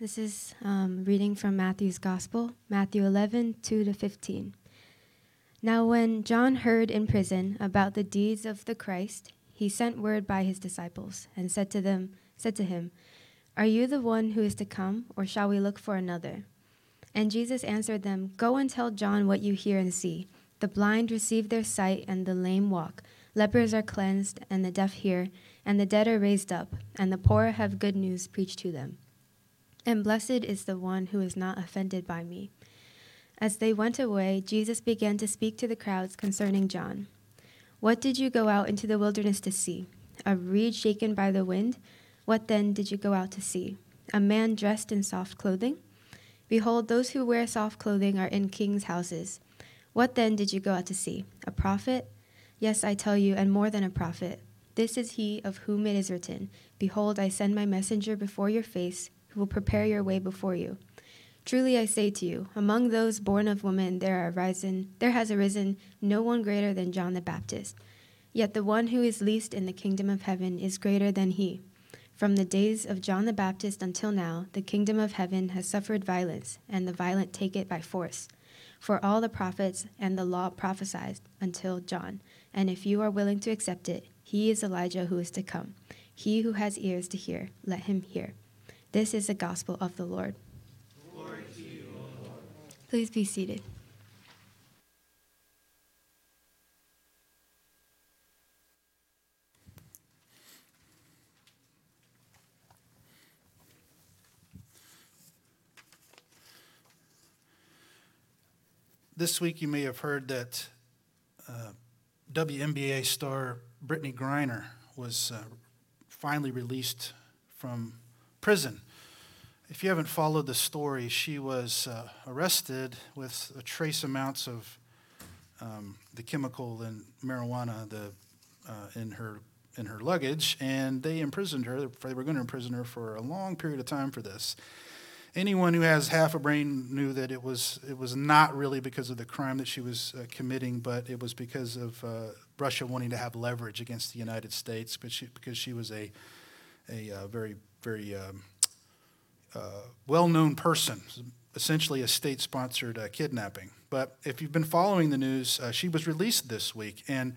This is reading from Matthew's Gospel, Matthew 11:2-15. Now when John heard in prison about the deeds of the Christ, he sent word by his disciples and said to him, "Are you the one who is to come, or shall we look for another?" And Jesus answered them, "Go and tell John what you hear and see. The blind receive their sight, and the lame walk. Lepers are cleansed, and the deaf hear, and the dead are raised up, and the poor have good news preached to them. And blessed is the one who is not offended by me." As they went away, Jesus began to speak to the crowds concerning John. "What did you go out into the wilderness to see? A reed shaken by the wind? What then did you go out to see? A man dressed in soft clothing? Behold, those who wear soft clothing are in kings' houses. What then did you go out to see? A prophet? Yes, I tell you, and more than a prophet. This is he of whom it is written, 'Behold, I send my messenger before your face, who will prepare your way before you.' Truly I say to you, among those born of woman there has arisen no one greater than John the Baptist. Yet the one who is least in the kingdom of heaven is greater than he. From the days of John the Baptist until now, the kingdom of heaven has suffered violence, and the violent take it by force. For all the prophets and the law prophesied until John, and if you are willing to accept it, he is Elijah who is to come. He who has ears to hear, let him hear." This is the gospel of the Lord. Glory to you, O Lord. Please be seated. This week you may have heard that WNBA star Brittany Griner was finally released from prison. If you haven't followed the story, she was arrested with trace amounts of the chemical and marijuana in her luggage, and they imprisoned her. They were going to imprison her for a long period of time for this. Anyone who has half a brain knew that it was not really because of the crime that she was committing, but it was because of Russia wanting to have leverage against the United States, because she was a very, very well-known person, essentially a state-sponsored kidnapping. But if you've been following the news, she was released this week. And,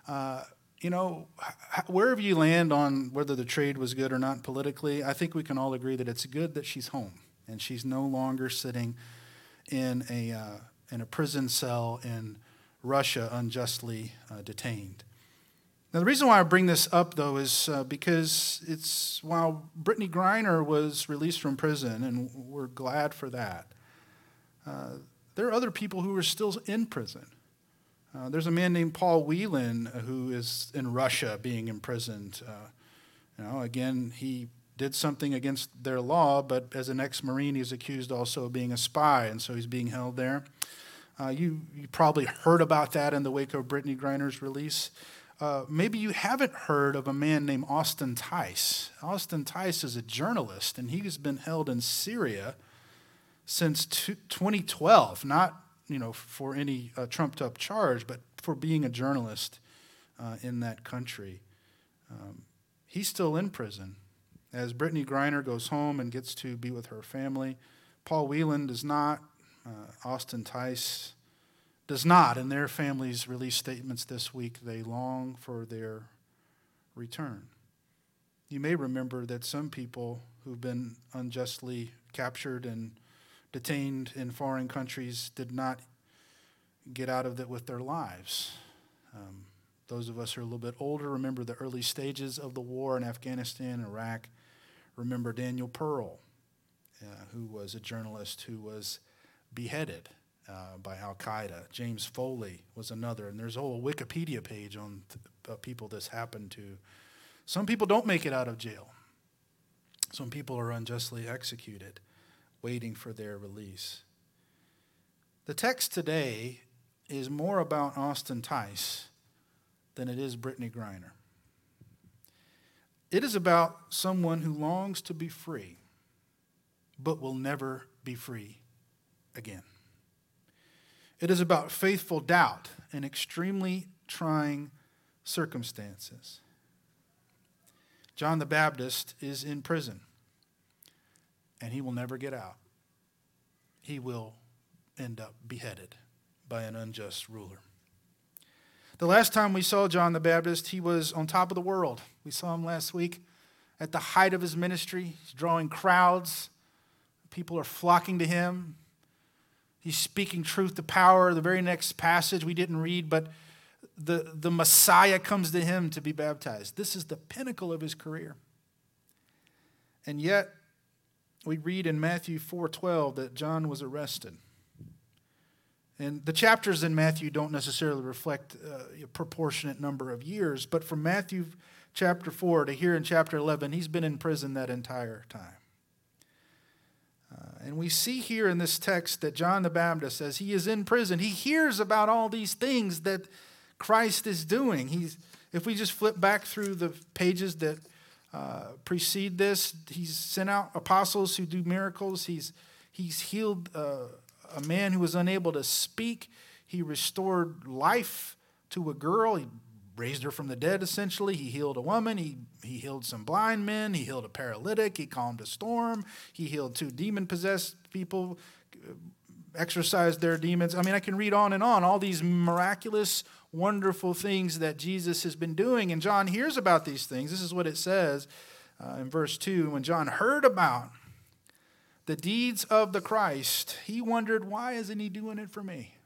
wherever you land on whether the trade was good or not politically, I think we can all agree that it's good that she's home and she's no longer sitting in a prison cell in Russia unjustly detained. Now, the reason why I bring this up, though, is because while Brittany Griner was released from prison, and we're glad for that, there are other people who are still in prison. There's a man named Paul Whelan who is in Russia being imprisoned. Again, he did something against their law, but as an ex-Marine, he's accused also of being a spy, and so he's being held there. You probably heard about that in the wake of Brittany Griner's release. Maybe you haven't heard of a man named Austin Tice. Austin Tice is a journalist, and he has been held in Syria since 2012, not for any trumped-up charge, but for being a journalist in that country. He's still in prison. As Brittany Griner goes home and gets to be with her family, Paul Whelan does not. Austin Tice does not. And their families released statements this week. They long for their return. You may remember that some people who've been unjustly captured and detained in foreign countries did not get out of it with their lives. Those of us who are a little bit older remember the early stages of the war in Afghanistan and Iraq. Remember Daniel Pearl, who was a journalist who was beheaded by Al-Qaeda. James Foley was another, and there's a whole Wikipedia page on people this happened to. Some people don't make it out of jail. Some people are unjustly executed, waiting for their release. The text today is more about Austin Tice than it is Brittany Griner. It is about someone who longs to be free, but will never be free again. It is about faithful doubt in extremely trying circumstances. John the Baptist is in prison, and he will never get out. He will end up beheaded by an unjust ruler. The last time we saw John the Baptist, he was on top of the world. We saw him last week at the height of his ministry. He's drawing crowds. People are flocking to him. He's speaking truth to power. The very next passage we didn't read, but the Messiah comes to him to be baptized. This is the pinnacle of his career. And yet, we read in Matthew 4:12 that John was arrested. And the chapters in Matthew don't necessarily reflect a proportionate number of years, but from Matthew chapter 4 to here in chapter 11, he's been in prison that entire time. And we see here in this text that John the Baptist, as he is in prison, he hears about all these things that Christ is doing. If we just flip back through the pages that precede this, he's sent out apostles who do miracles. He's healed a man who was unable to speak. He restored life to a girl. He raised her from the dead, essentially. He healed a woman. He healed some blind men. He healed a paralytic. He calmed a storm. He healed 2 demon-possessed people, exorcised their demons. I mean, I can read on and on, all these miraculous, wonderful things that Jesus has been doing. And John hears about these things. This is what it says in verse 2. When John heard about the deeds of the Christ, he wondered, why isn't he doing it for me?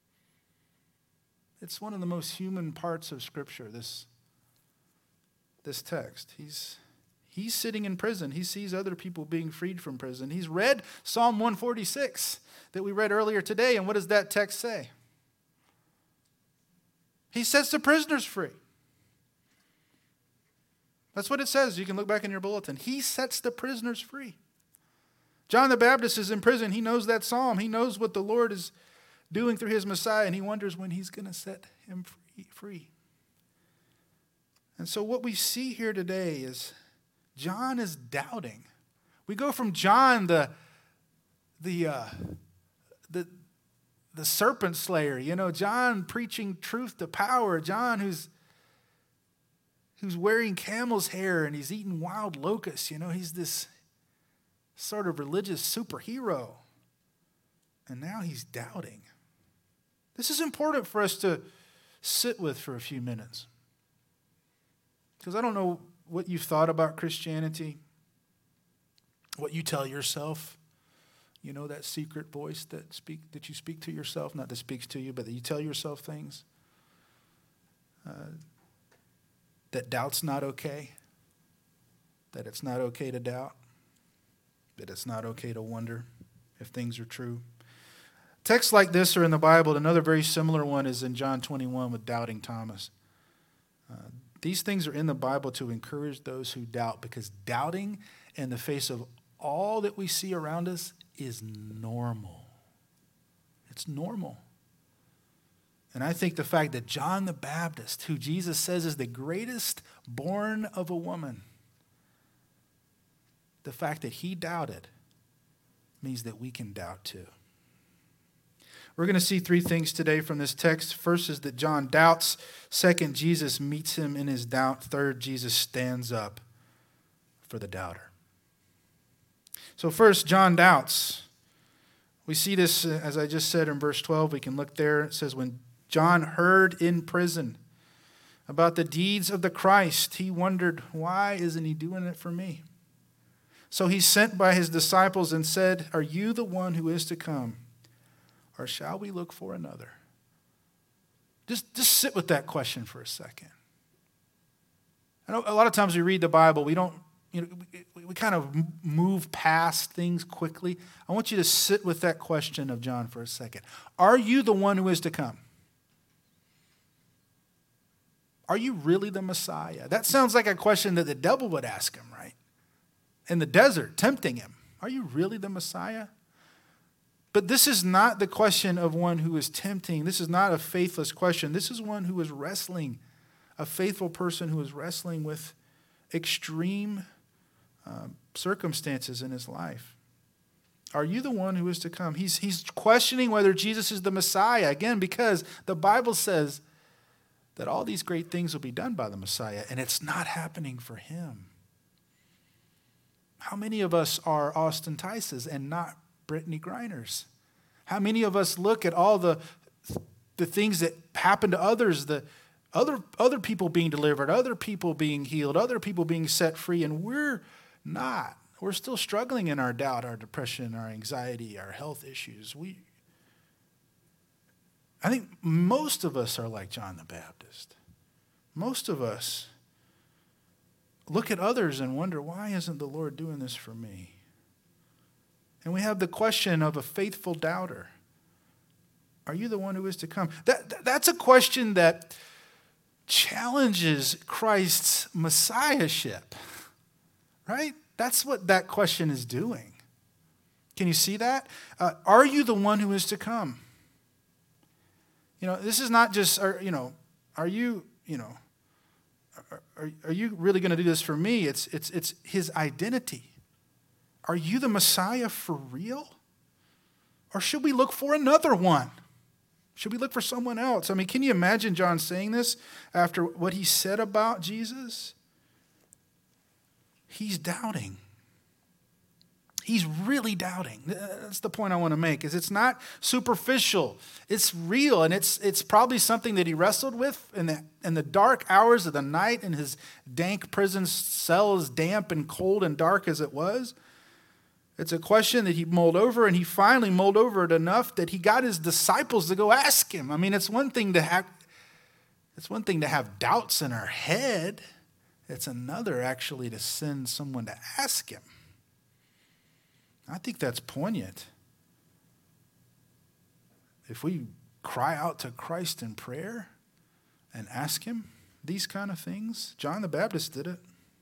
It's one of the most human parts of Scripture, this text. He's sitting in prison. He sees other people being freed from prison. He's read Psalm 146 that we read earlier today, and what does that text say? He sets the prisoners free. That's what it says. You can look back in your bulletin. He sets the prisoners free. John the Baptist is in prison. He knows that psalm. He knows what the Lord is doing through his Messiah, and he wonders when he's going to set him free. And so what we see here today is John is doubting. We go from John, the serpent slayer, John preaching truth to power, John who's wearing camel's hair and he's eating wild locusts. He's this sort of religious superhero. And now he's doubting. This is important for us to sit with for a few minutes. Because I don't know what you've thought about Christianity, what you tell yourself. That secret voice that you speak to yourself, not that speaks to you, but that you tell yourself things. That doubt's not okay. That it's not okay to doubt. That it's not okay to wonder if things are true. Texts like this are in the Bible. Another very similar one is in John 21 with doubting Thomas. These things are in the Bible to encourage those who doubt, because doubting in the face of all that we see around us is normal. It's normal. And I think the fact that John the Baptist, who Jesus says is the greatest born of a woman, the fact that he doubted means that we can doubt too. We're going to see 3 things today from this text. First is that John doubts. Second, Jesus meets him in his doubt. Third, Jesus stands up for the doubter. So first, John doubts. We see this, as I just said in verse 12. We can look there. It says, when John heard in prison about the deeds of the Christ, he wondered, why isn't he doing it for me? So he sent by his disciples and said, are you the one who is to come, or shall we look for another? Just sit with that question for a second. I know a lot of times we read the Bible, we don't, we kind of move past things quickly. I want you to sit with that question of John for a second. Are you the one who is to come? Are you really the Messiah? That sounds like a question that the devil would ask him, right? In the desert, tempting him. Are you really the Messiah? But this is not the question of one who is tempting. This is not a faithless question. This is one who is wrestling, a faithful person who is wrestling with extreme circumstances in his life. Are you the one who is to come? He's questioning whether Jesus is the Messiah, again, because the Bible says that all these great things will be done by the Messiah, and it's not happening for him. How many of us are Austin Tices and not Brittany Griners? How many of us look at all the things that happen to others, the other people being delivered, other people being healed, other people being set free, and we're not. We're still struggling in our doubt, our depression, our anxiety, our health issues. I think most of us are like John the Baptist. Most of us look at others and wonder, why isn't the Lord doing this for me? And we have the question of a faithful doubter. Are you the one who is to come? That's a question that challenges Christ's messiahship, right? That's what that question is doing. Can you see that? Are you the one who is to come? This is not just, are you really going to do this for me? It's his identity. Are you the Messiah for real? Or should we look for another one? Should we look for someone else? I mean, can you imagine John saying this after what he said about Jesus? He's doubting. He's really doubting. That's the point I want to make, is it's not superficial. It's real, and it's probably something that he wrestled with in the dark hours of the night in his dank prison cell, as damp and cold and dark as it was. It's a question that he mulled over, and he finally mulled over it enough that he got his disciples to go ask him. I mean, it's one thing to have doubts in our head. It's another actually to send someone to ask him. I think that's poignant. If we cry out to Christ in prayer and ask him these kind of things, John the Baptist did it.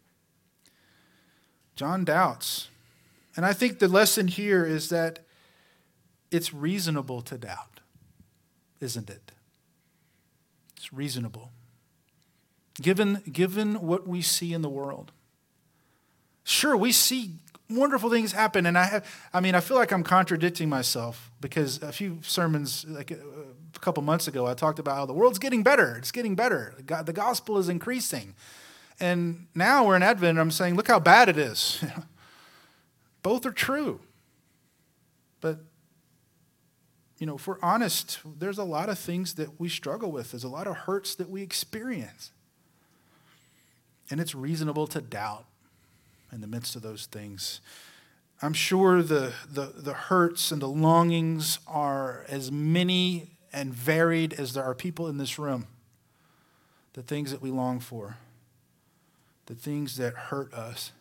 John doubts. And I think the lesson here is that it's reasonable to doubt, isn't it? It's reasonable. Given what we see in the world. Sure, we see wonderful things happen, and I feel like I'm contradicting myself, because a few sermons, like a couple months ago, I talked about how the world's getting better. It's getting better. The gospel is increasing. And now we're in Advent, and I'm saying, look how bad it is. Both are true. But, if we're honest, there's a lot of things that we struggle with. There's a lot of hurts that we experience. And it's reasonable to doubt in the midst of those things. I'm sure the hurts and the longings are as many and varied as there are people in this room. The things that we long for. The things that hurt us.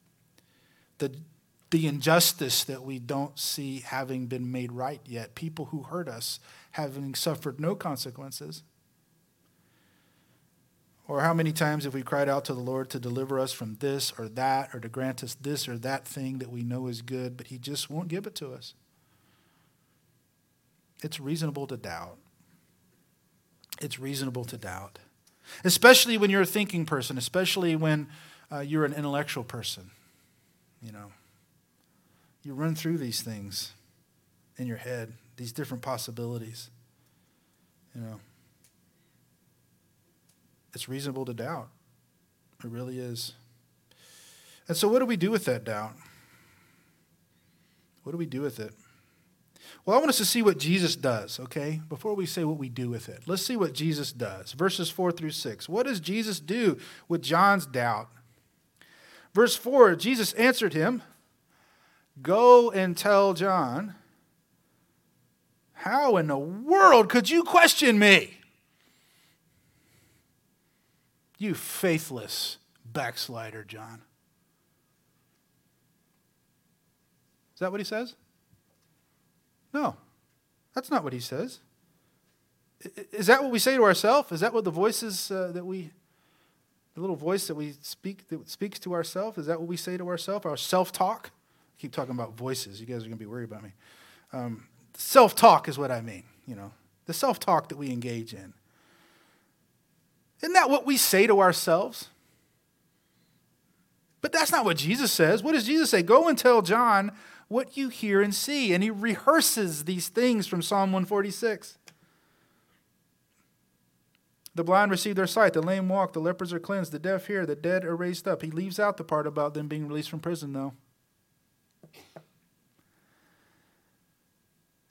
The injustice that we don't see having been made right yet. People who hurt us having suffered no consequences. Or how many times have we cried out to the Lord to deliver us from this or that, or to grant us this or that thing that we know is good, but he just won't give it to us. It's reasonable to doubt. It's reasonable to doubt. Especially when you're a thinking person, especially when you're an intellectual person. You run through these things in your head, these different possibilities. It's reasonable to doubt. It really is. And so what do we do with that doubt? What do we do with it? Well, I want us to see what Jesus does, okay? Before we say what we do with it. Let's see what Jesus does. Verses 4-6. What does Jesus do with John's doubt? Verse 4, Jesus answered him, "Go and tell John, how in the world could you question me? You faithless backslider, John." Is that what he says? No, that's not what he says. Is that what we say to ourselves? Is that what the voices the little voice that speaks to ourselves, is that what we say to ourselves? Our self-talk? I keep talking about voices. You guys are going to be worried about me. Self-talk is what I mean, the self-talk that we engage in. Isn't that what we say to ourselves? But that's not what Jesus says. What does Jesus say? Go and tell John what you hear and see. And he rehearses these things from Psalm 146. The blind receive their sight, the lame walk, the lepers are cleansed, the deaf hear, the dead are raised up. He leaves out the part about them being released from prison, though.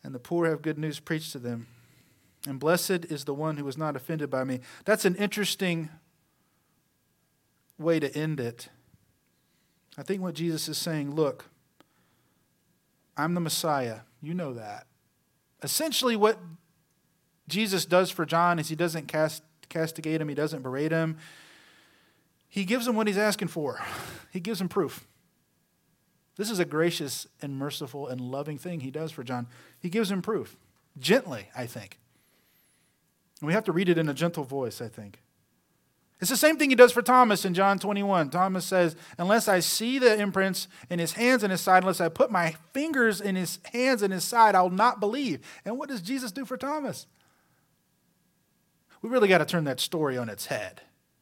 and the poor have good news preached to them. And blessed is the one who is not offended by me. That's an interesting way to end it. I think what Jesus is saying, look, I'm the Messiah. You know that. Essentially what Jesus does for John is he doesn't castigate him. He doesn't berate him. He gives him what he's asking for. He gives him proof. This is a gracious and merciful and loving thing he does for John. He gives him proof. Gently, I think. And we have to read it in a gentle voice, I think. It's the same thing he does for Thomas in John 21. Thomas says, unless I see the imprints in his hands and his side, unless I put my fingers in his hands and his side, I'll not believe. And what does Jesus do for Thomas? We really got to turn that story on its head.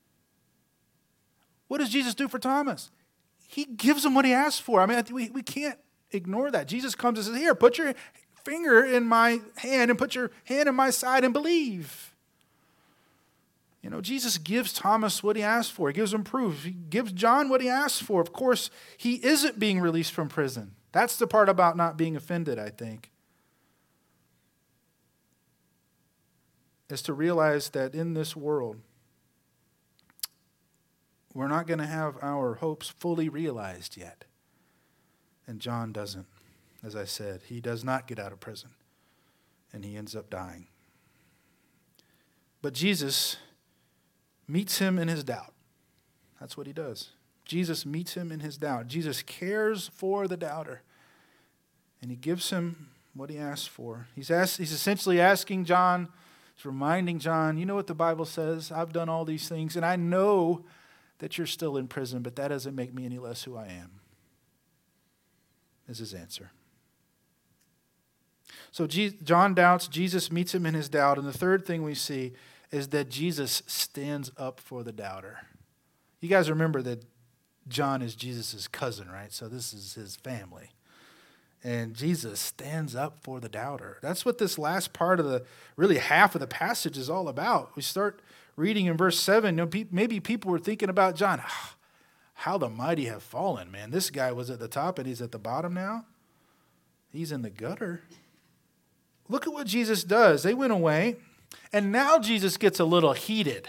What does Jesus do for Thomas? He gives him what he asked for. I mean, we can't ignore that. Jesus comes and says, here, put your finger in my hand and put your hand in my side and believe. You know, Jesus gives Thomas what he asked for. He gives him proof. He gives John what he asked for. Of course, he isn't being released from prison. That's the part about not being offended, I think. Is to realize that in this world, we're not going to have our hopes fully realized yet. And John doesn't. As I said, he does not get out of prison. And he ends up dying. But Jesus meets him in his doubt. That's what he does. Jesus meets him in his doubt. Jesus cares for the doubter. And he gives him what he asks for. He's essentially asking John, he's reminding John, you know what the Bible says? I've done all these things, and I know that you're still in prison, but that doesn't make me any less who I am, is his answer. So John doubts, Jesus meets him in his doubt, and the third thing we see is that Jesus stands up for the doubter. You guys remember that John is Jesus' cousin, right? So this is his family. And Jesus stands up for the doubter. That's what this last part of really half of the passage is all about. We start reading in verse 7. You know, maybe people were thinking about John, how the mighty have fallen, man. This guy was at the top and he's at the bottom now. He's in the gutter. Look at what Jesus does. They went away. And now Jesus gets a little heated.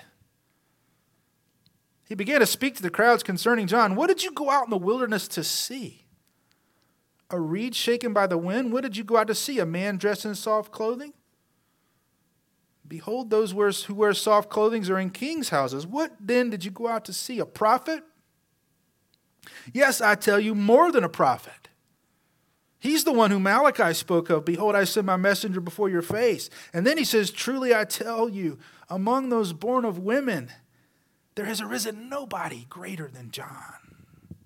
He began to speak to the crowds concerning John. What did you go out in the wilderness to see? A reed shaken by the wind? What did you go out to see? A man dressed in soft clothing? Behold, those who wear soft clothing are in kings' houses. What then did you go out to see? A prophet? Yes, I tell you, more than a prophet. He's the one who Malachi spoke of. Behold, I send my messenger before your face. And then he says, truly I tell you, among those born of women, there has arisen nobody greater than John.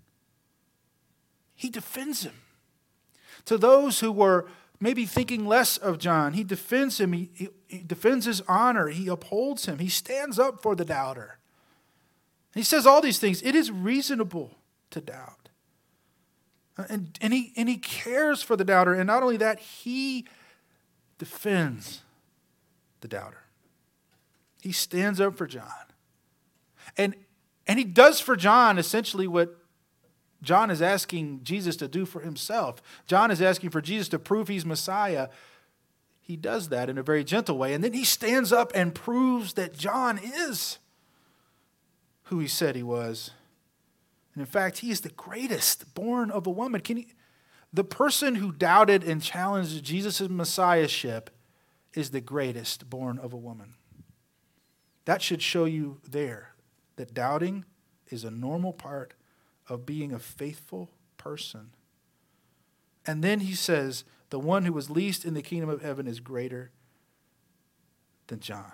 He defends him. To those who were maybe thinking less of John, he defends him. He defends his honor. He upholds him. He stands up for the doubter. He says all these things. It is reasonable to doubt. And he cares for the doubter. And not only that, he defends the doubter. He stands up for John. And he does for John essentially what John is asking Jesus to do for himself. John is asking for Jesus to prove he's Messiah. He does that in a very gentle way. And then he stands up and proves that John is who he said he was. And in fact, he is the greatest born of a woman. The person who doubted and challenged Jesus' messiahship is the greatest born of a woman. That should show you there that doubting is a normal part of being a faithful person. And then he says, the one who was least in the kingdom of heaven is greater than John.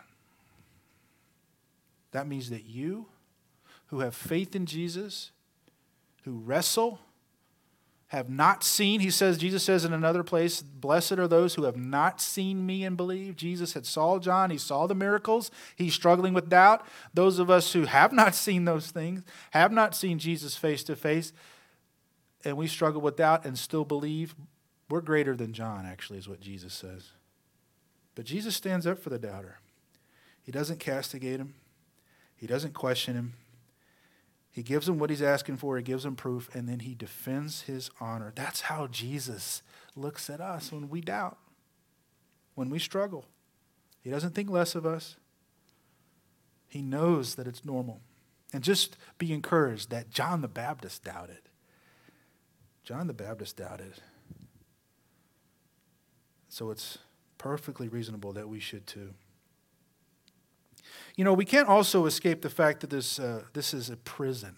That means that you who have faith in Jesus, who wrestle, have not seen, Jesus says in another place, blessed are those who have not seen me and believe. Jesus had saw John, he saw the miracles, he's struggling with doubt. Those of us who have not seen those things, have not seen Jesus face to face, and we struggle with doubt and still believe, we're greater than John, actually, is what Jesus says. But Jesus stands up for the doubter. He doesn't castigate him. He doesn't question him. He gives him what he's asking for. He gives him proof, and then he defends his honor. That's how Jesus looks at us when we doubt. when we struggle. He doesn't think less of us. He knows that it's normal. And just be encouraged that John the Baptist doubted. John the Baptist doubted. So it's perfectly reasonable that we should too. You know, we can't also escape the fact that this is a prison.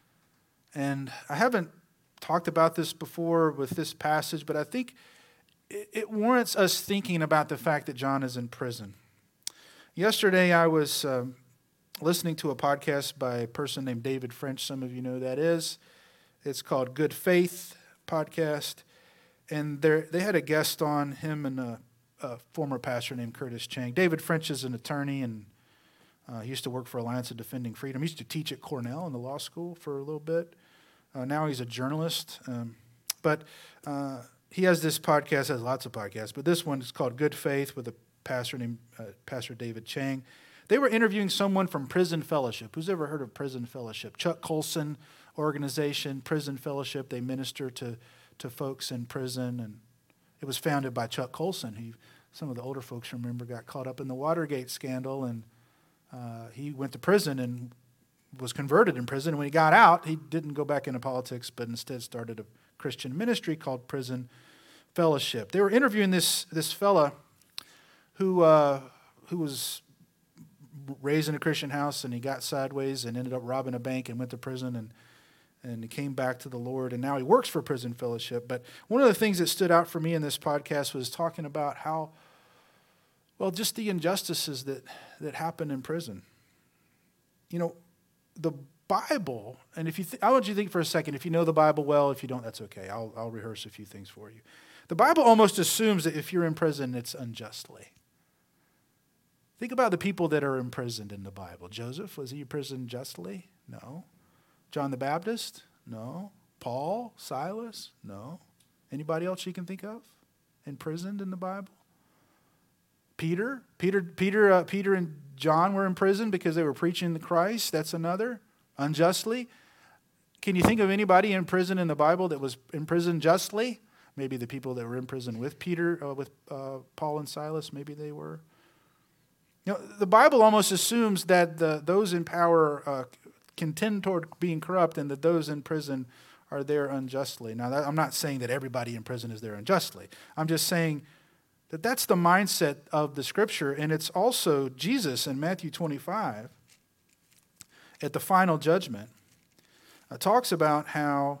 And I haven't talked about this before with this passage, but I think it warrants us thinking about the fact that John is in prison. Yesterday I was listening to a podcast by a person named David French. Some of you know who that is. It's called Good Faith Podcast. And they had a guest on, him and a former pastor named Curtis Chang. David French is an attorney, and he used to work for Alliance of Defending Freedom. He used to teach at Cornell in the law school for a little bit. Now he's a journalist. But he has this podcast, has lots of podcasts, but this one is called Good Faith with a pastor named Pastor David Chang. They were interviewing someone from Prison Fellowship. Who's ever heard of Prison Fellowship? Chuck Colson organization, Prison Fellowship. They minister to folks in prison, and it was founded by Chuck Colson. Some of the older folks remember got caught up in the Watergate scandal, and he went to prison and was converted in prison. And when he got out, he didn't go back into politics, but instead started a Christian ministry called Prison Fellowship. They were interviewing this fella who was raised in a Christian house, and he got sideways and ended up robbing a bank and went to prison, and he came back to the Lord, and now he works for Prison Fellowship. But one of the things that stood out for me in this podcast was talking about how, well, just the injustices that happen in prison. You know, the Bible, and I want you to think for a second, if you know the Bible well, if you don't, that's okay. I'll rehearse a few things for you. The Bible almost assumes that if you're in prison, it's unjustly. Think about the people that are imprisoned in the Bible. Joseph, was he imprisoned justly? No. John the Baptist? No. Paul? Silas? No. Anybody else you can think of imprisoned in the Bible? Peter and John were in prison because they were preaching the Christ. That's another. Unjustly. Can you think of anybody in prison in the Bible that was in prison justly? Maybe the people that were in prison with Paul and Silas, maybe they were. You know, the Bible almost assumes that those in power can tend toward being corrupt, and that those in prison are there unjustly. Now, I'm not saying that everybody in prison is there unjustly. I'm just saying that that's the mindset of the Scripture, and it's also Jesus in Matthew 25 at the final judgment talks about how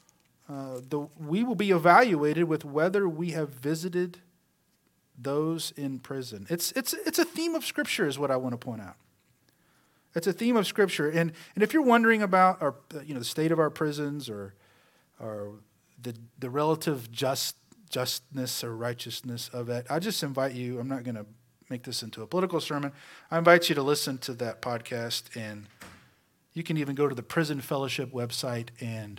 we will be evaluated with whether we have visited those in prison. It's a theme of Scripture is what I want to point out. It's a theme of Scripture. And if you're wondering about the state of our prisons or the relative justness or righteousness of it, I just invite you, I'm not going to make this into a political sermon, I invite you to listen to that podcast, and you can even go to the Prison Fellowship website and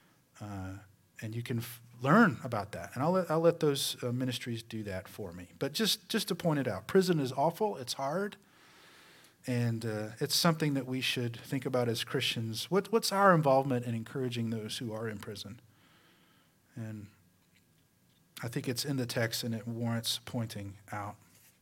you can learn about that. And I'll let those ministries do that for me. But just to point it out, prison is awful, it's hard. And it's something that we should think about as Christians. What's our involvement in encouraging those who are in prison? And I think it's in the text, and it warrants pointing out.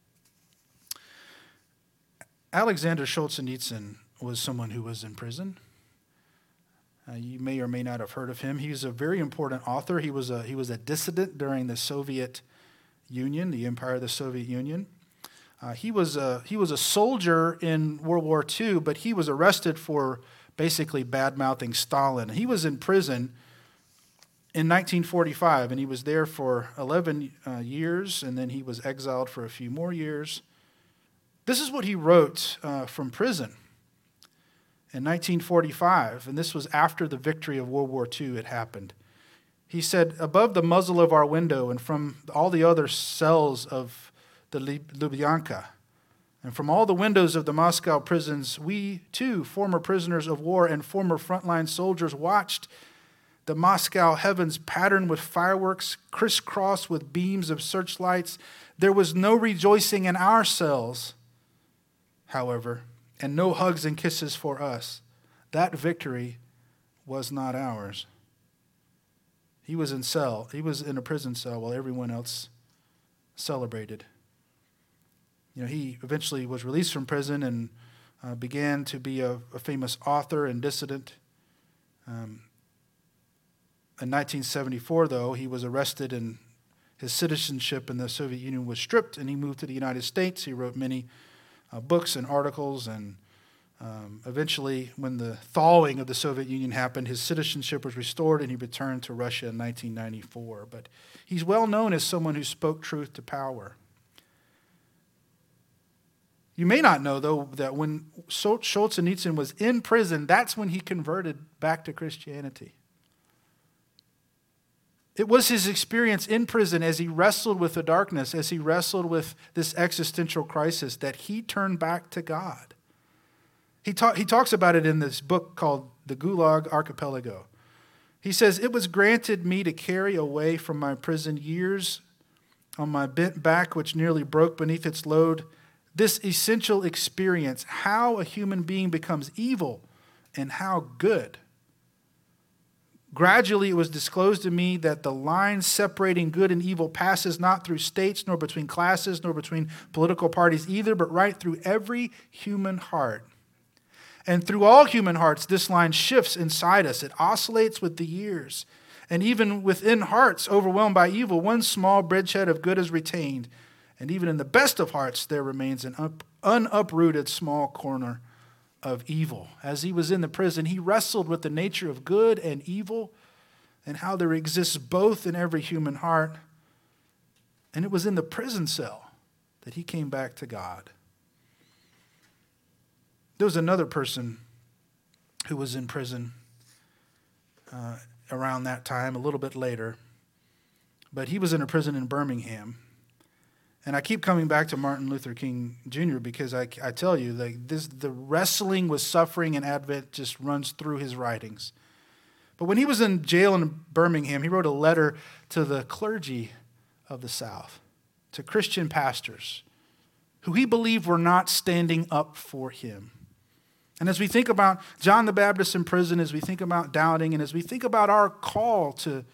Alexander Solzhenitsyn was someone who was in prison. You may or may not have heard of him. He was a very important author. He was a dissident during the Soviet Union, the Empire of the Soviet Union. He was a soldier in World War II, but he was arrested for basically bad-mouthing Stalin. He was in prison in 1945, and he was there for 11 years, and then he was exiled for a few more years. This is what he wrote from prison in 1945, and this was after the victory of World War II had happened. He said, "Above the muzzle of our window and from all the other cells of the Lubyanka, and from all the windows of the Moscow prisons, we, too, former prisoners of war and former frontline soldiers, watched the Moscow heavens patterned with fireworks, crisscrossed with beams of searchlights. There was no rejoicing in our cells, however, and no hugs and kisses for us. That victory was not ours." He was in a prison cell while everyone else celebrated. He eventually was released from prison and began to be a famous author and dissident. In 1974, though, he was arrested and his citizenship in the Soviet Union was stripped, and he moved to the United States. He wrote many books and articles, and eventually, when the thawing of the Soviet Union happened, his citizenship was restored, and he returned to Russia in 1994. But he's well known as someone who spoke truth to power. You may not know, though, that when Solzhenitsyn was in prison, that's when he converted back to Christianity. It was his experience in prison as he wrestled with the darkness, as he wrestled with this existential crisis, that he turned back to God. He talks about it in this book called The Gulag Archipelago. He says, "It was granted me to carry away from my prison years on my bent back, which nearly broke beneath its load, this essential experience, how a human being becomes evil and how good. Gradually, it was disclosed to me that the line separating good and evil passes not through states, nor between classes, nor between political parties either, but right through every human heart. And through all human hearts, this line shifts inside us. It oscillates with the years. And even within hearts overwhelmed by evil, one small bridgehead of good is retained. And even in the best of hearts, there remains an unuprooted small corner of evil." As he was in the prison, he wrestled with the nature of good and evil and how there exists both in every human heart. And it was in the prison cell that he came back to God. There was another person who was in prison around that time, a little bit later. But he was in a prison in Birmingham. And I keep coming back to Martin Luther King Jr. because I tell you, the wrestling with suffering and Advent just runs through his writings. But when he was in jail in Birmingham, he wrote a letter to the clergy of the South, to Christian pastors, who he believed were not standing up for him. And as we think about John the Baptist in prison, as we think about doubting, and as we think about our call to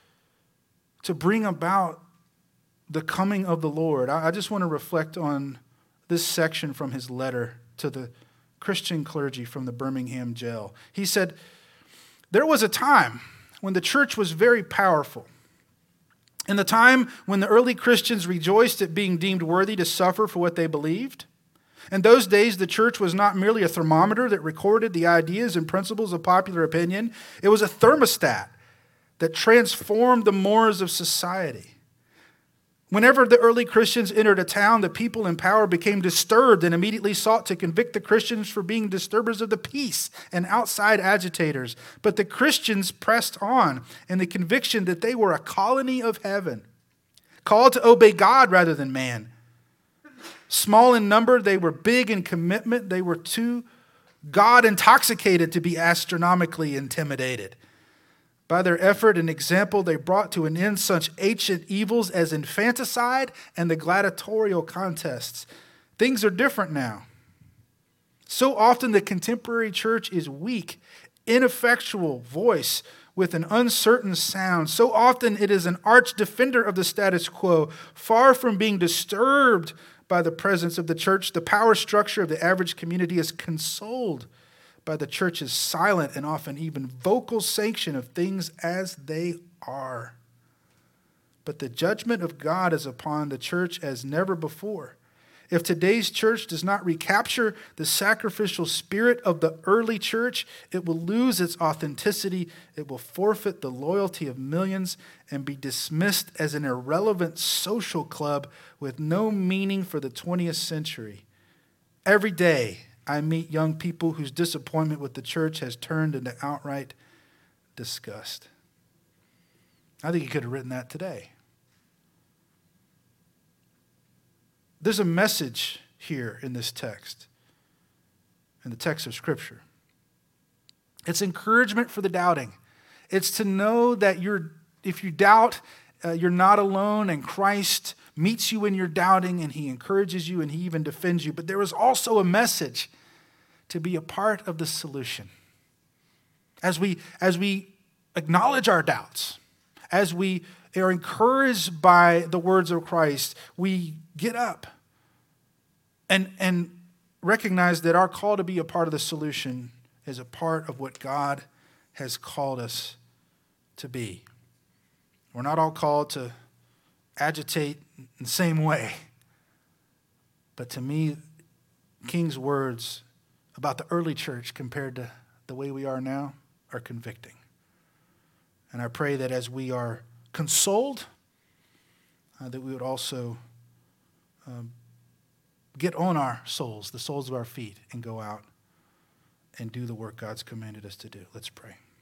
bring about the coming of the Lord, I just want to reflect on this section from his letter to the Christian clergy from the Birmingham jail. He said, "There was a time when the church was very powerful. In the time when the early Christians rejoiced at being deemed worthy to suffer for what they believed. In those days, the church was not merely a thermometer that recorded the ideas and principles of popular opinion. It was a thermostat that transformed the mores of society. Whenever the early Christians entered a town, the people in power became disturbed and immediately sought to convict the Christians for being disturbers of the peace and outside agitators. But the Christians pressed on in the conviction that they were a colony of heaven, called to obey God rather than man. Small in number, they were big in commitment. They were too God intoxicated to be astronomically intimidated. By their effort and example, they brought to an end such ancient evils as infanticide and the gladiatorial contests. Things are different now. So often the contemporary church is weak, ineffectual voice with an uncertain sound. So often it is an arch defender of the status quo. Far from being disturbed by the presence of the church, the power structure of the average community is consoled by the church's silent and often even vocal sanction of things as they are. But the judgment of God is upon the church as never before. If today's church does not recapture the sacrificial spirit of the early church, it will lose its authenticity, it will forfeit the loyalty of millions, and be dismissed as an irrelevant social club with no meaning for the 20th century. Every day, I meet young people whose disappointment with the church has turned into outright disgust." I think he could have written that today. There's a message here in this text, in the text of Scripture. It's encouragement for the doubting. It's to know that if you doubt, you're not alone, and Christ meets you in your doubting, and he encourages you, and he even defends you. But there is also a message to be a part of the solution. As we acknowledge our doubts, as we are encouraged by the words of Christ, we get up and recognize that our call to be a part of the solution is a part of what God has called us to be. We're not all called to agitate in the same way. But to me, King's words about the early church compared to the way we are now are convicting. And I pray that as we are consoled, that we would also get on our soles, the soles of our feet, and go out and do the work God's commanded us to do. Let's pray.